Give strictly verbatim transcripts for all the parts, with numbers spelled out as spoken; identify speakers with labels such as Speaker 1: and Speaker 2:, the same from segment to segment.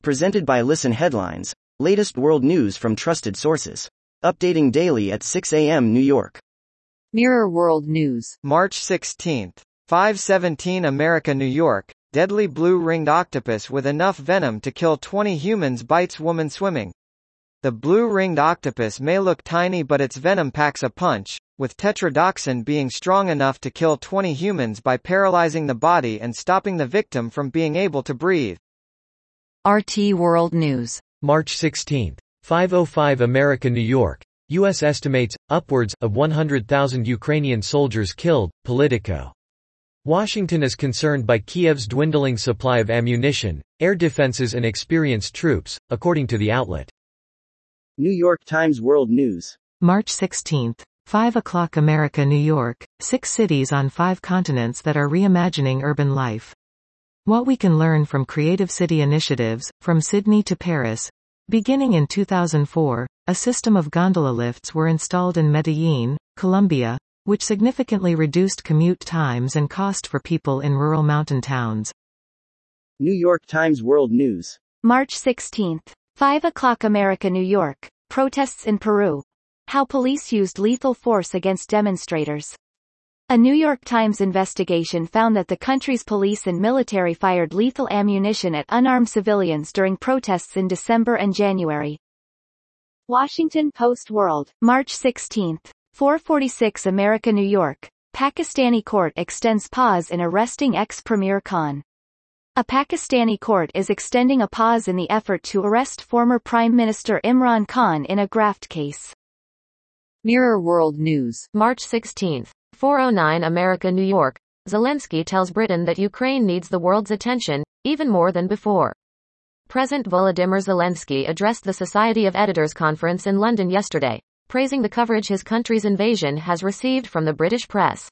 Speaker 1: Presented by Listen Headlines, latest world news from trusted sources. Updating daily at six a m New York.
Speaker 2: Mirror World News.
Speaker 3: March sixteenth. five seventeen America, New York. Deadly blue-ringed octopus with enough venom to kill twenty humans bites woman swimming. The blue-ringed octopus may look tiny, but its venom packs a punch, with tetrodotoxin being strong enough to kill twenty humans by paralyzing the body and stopping the victim from being able to breathe.
Speaker 2: R T World News.
Speaker 4: March sixteenth. five oh five America, New York. U S estimates, upwards of one hundred thousand Ukrainian soldiers killed. Politico. Washington is concerned by Kiev's dwindling supply of ammunition, air defenses and experienced troops, according to the outlet.
Speaker 1: New York Times World News.
Speaker 5: March sixteenth. five o'clock America, New York. Six cities on five continents that are reimagining urban life. What we can learn from creative city initiatives, from Sydney to Paris. Beginning in two thousand four, a system of gondola lifts were installed in Medellin, Colombia, which significantly reduced commute times and cost for people in rural mountain towns.
Speaker 1: New York Times World News.
Speaker 6: March sixteenth. five o'clock America, New York. Protests in Peru. How police used lethal force against demonstrators. A New York Times investigation found that the country's police and military fired lethal ammunition at unarmed civilians during protests in December and January. Washington Post World. March sixteenth. four forty-six America, New York. Pakistani court extends pause in arresting ex-Premier Khan. A Pakistani court is extending a pause in the effort to arrest former Prime Minister Imran Khan in a graft case.
Speaker 2: Mirror World News.
Speaker 7: March sixteenth. four oh nine America, New York. Zelensky tells Britain that Ukraine needs the world's attention, even more than before. President Volodymyr Zelensky addressed the Society of Editors conference in London yesterday, praising the coverage his country's invasion has received from the British press.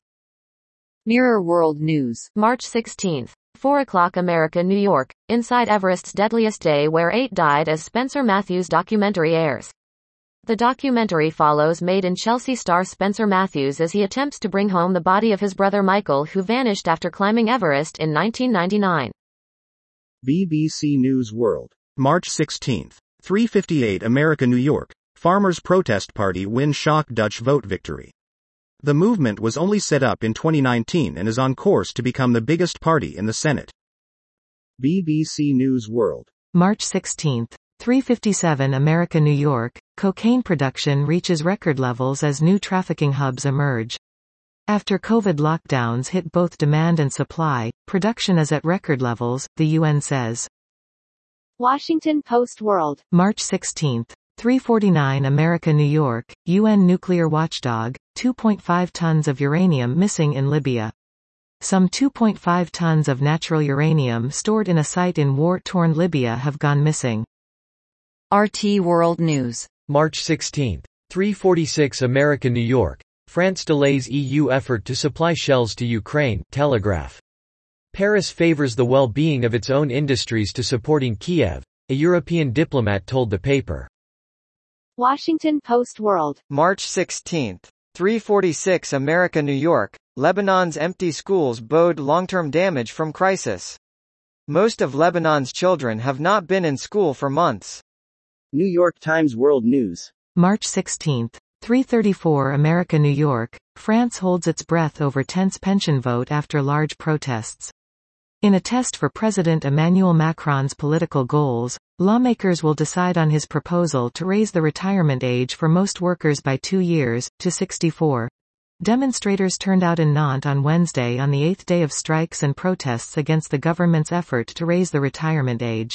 Speaker 2: Mirror World News.
Speaker 7: March sixteenth. four o'clock America, New York. Inside Everest's Deadliest Day, Where Eight Died as Spencer Matthews documentary airs. The documentary follows Made-in-Chelsea star Spencer Matthews as he attempts to bring home the body of his brother Michael, who vanished after climbing Everest in nineteen ninety-nine.
Speaker 8: B B C News World. March sixteenth. three fifty-eight America, New York. Farmers' protest party win shock Dutch vote victory. The movement was only set up in twenty nineteen and is on course to become the biggest party in the Senate. B B C News World.
Speaker 5: March sixteenth. three fifty-seven America, New York. Cocaine production reaches record levels as new trafficking hubs emerge. After COVID lockdowns hit both demand and supply, production is at record levels, the U N says.
Speaker 6: Washington Post World.
Speaker 5: March sixteenth. three forty-nine America, New York. U N nuclear watchdog. two point five tons of uranium missing in Libya. Some two point five tons of natural uranium stored in a site in war-torn Libya have gone missing.
Speaker 2: R T World News.
Speaker 4: March sixteenth. three forty-six America, New York. France delays E U effort to supply shells to Ukraine. Telegraph. Paris favors the well-being of its own industries to supporting Kiev, a European diplomat told the paper.
Speaker 6: Washington Post World.
Speaker 3: March sixteenth. three forty-six America, New York. Lebanon's empty schools bode long-term damage from crisis. Most of Lebanon's children have not been in school for months.
Speaker 1: New York Times World News.
Speaker 5: March sixteenth. three thirty-four America, New York. France holds its breath over tense pension vote after large protests. In a test for President Emmanuel Macron's political goals, lawmakers will decide on his proposal to raise the retirement age for most workers by two years, to sixty-four. Demonstrators turned out in Nantes on Wednesday on the eighth day of strikes and protests against the government's effort to raise the retirement age.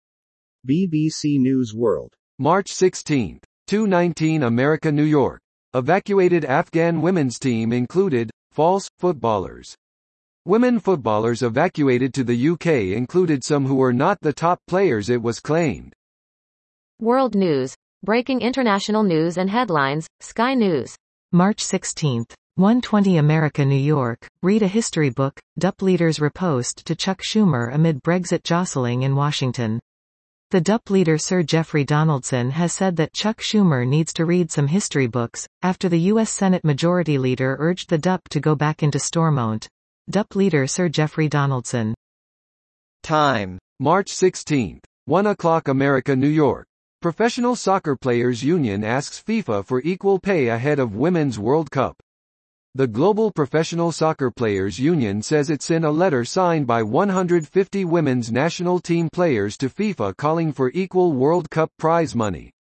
Speaker 8: B B C News World.
Speaker 9: March sixteenth. two nineteen America, New York. Evacuated Afghan women's team included false footballers. Women footballers evacuated to the U K included some who were not the top players, it was claimed.
Speaker 7: World News. Breaking international news and headlines. Sky News.
Speaker 5: March sixteenth. one twenty America, New York. Read a history book. D U P leaders riposte to Chuck Schumer amid Brexit jostling in Washington. The D U P leader Sir Jeffrey Donaldson has said that Chuck Schumer needs to read some history books, after the U S Senate Majority Leader urged the D U P to go back into Stormont. D U P leader Sir Jeffrey Donaldson.
Speaker 3: Time.
Speaker 9: March sixteenth. one o'clock America New York. Professional Soccer Players Union asks FIFA for equal pay ahead of Women's World Cup. The Global Professional Soccer Players Union says it sent a letter signed by one hundred fifty women's national team players to FIFA calling for equal World Cup prize money.